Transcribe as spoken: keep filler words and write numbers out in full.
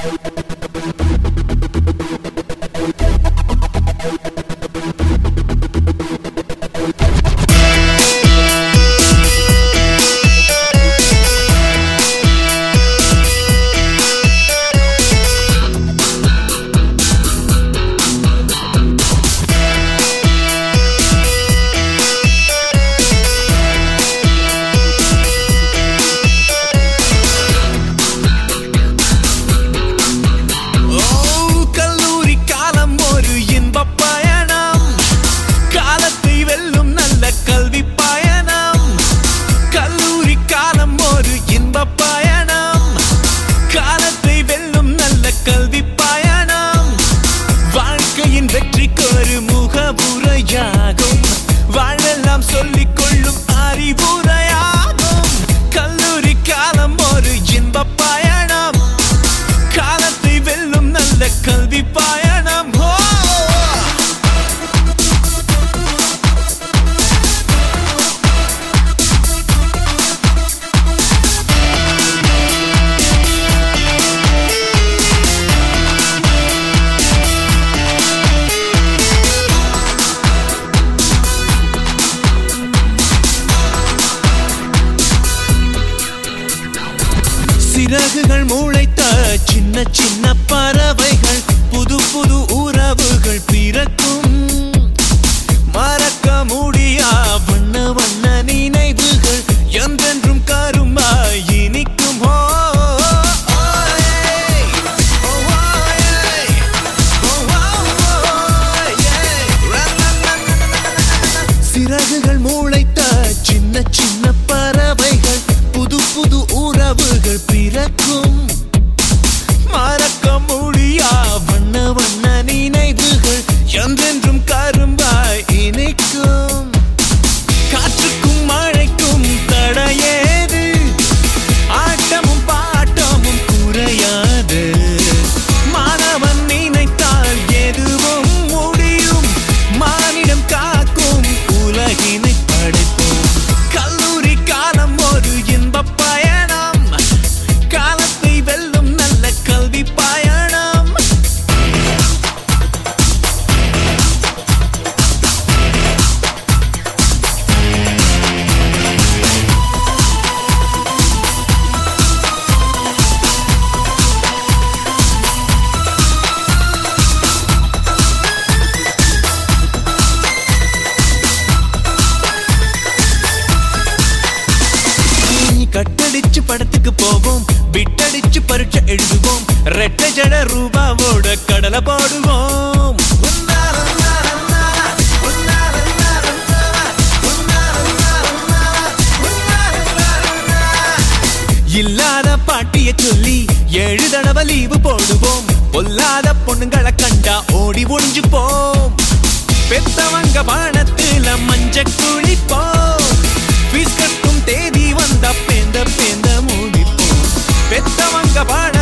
சிறகுகள் முளைத்த சின்ன சின்ன பறவைகள் புது புது உறவுகள் பிறக்கும் மறக்க முடியா வண்ண வண்ண நினைவுகள் என்றென்றும் கருமாய் இனிக்கும் சிறகுகள் முளைத்த சின்ன சின்ன பறவைகள் புது புது உறவுகள் பிறக்கும் மறக்க முடியா வண்ண வண்ண நினைவுகள் என்றென்றும் கரும்பாய் இனிக்கும் காற்றுக்கும் மழைக்கும் தடையேது ஆட்டமும் பாட்டமும் குறையாது மாணவன் நினைத்தால் எதுவும் முடியும் மானிடம் காக்கும் உலகினை படைப்போம் கல்லூரி காலம் ஒரு இன்பப் பயணம் காலத்தை வெல்லும் நல்ல கல்வி பயணம் கட்டடிச்சு படத்துக்கு போவோம் விட்டடிச்சு பரீட்சை எழுதுவோம் ரெட்டை ஜட ரூபாவோட கடலை போடுவோம் இல்லாத பாட்டிய சொல்லி ஏழு தடவை லீவு போடுவோம் பொல்லாத பொண்ணுங்களை கண்டா ஓடி ஒளிஞ்சுப்போம் பெத்தவங்க பானத்துல மஞ்ச குளிப்போம் பீஸ் கட்டும் தேதி வந்தா பேந்த பேந்த மூடிப்போம் பெத்தவங்க பாட